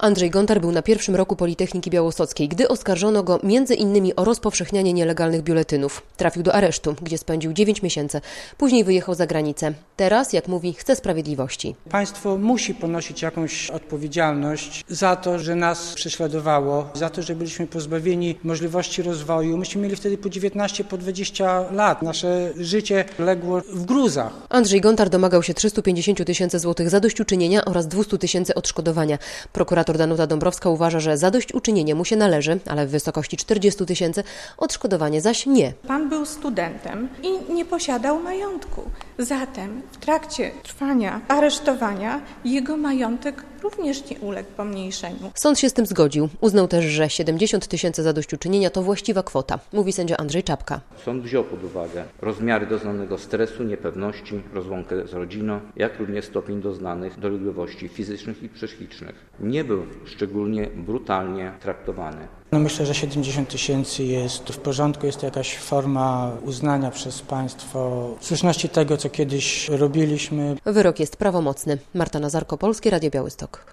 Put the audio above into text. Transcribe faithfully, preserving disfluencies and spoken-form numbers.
Andrzej Gontar był na pierwszym roku Politechniki Białostockiej, gdy oskarżono go między innymi o rozpowszechnianie nielegalnych biuletynów. Trafił do aresztu, gdzie spędził dziewięć miesięcy. Później wyjechał za granicę. Teraz, jak mówi, chce sprawiedliwości. Państwo musi ponosić jakąś odpowiedzialność za to, że nas prześladowało, za to, że byliśmy pozbawieni możliwości rozwoju. Myśmy mieli wtedy po dziewiętnaście, po dwadzieścia lat. Nasze życie legło w gruzach. Andrzej Gontar domagał się trzystu pięćdziesięciu tysięcy złotych zadośćuczynienia oraz dwustu tysięcy odszkodowania. Prokurator Danuta Dąbrowska uważa, że zadośćuczynienie mu się należy, ale w wysokości czterdziestu tysięcy, odszkodowanie zaś nie. Pan był studentem i nie posiadał majątku. Zatem w trakcie trwania aresztowania jego majątek również nie uległ pomniejszeniu. Sąd się z tym zgodził. Uznał też, że siedemdziesiąt tysięcy zadośćuczynienia to właściwa kwota, mówi sędzia Andrzej Czapka. Sąd wziął pod uwagę rozmiary doznanego stresu, niepewności, rozłąkę z rodziną, jak również stopień doznanych dolegliwości fizycznych i psychicznych. Nie był szczególnie brutalnie traktowany. No myślę, że siedemdziesiąt tysięcy jest w porządku, jest to jakaś forma uznania przez państwo słuszności tego, co kiedyś robiliśmy. Wyrok jest prawomocny. Marta Nazarko, Polskie Radio Białystok.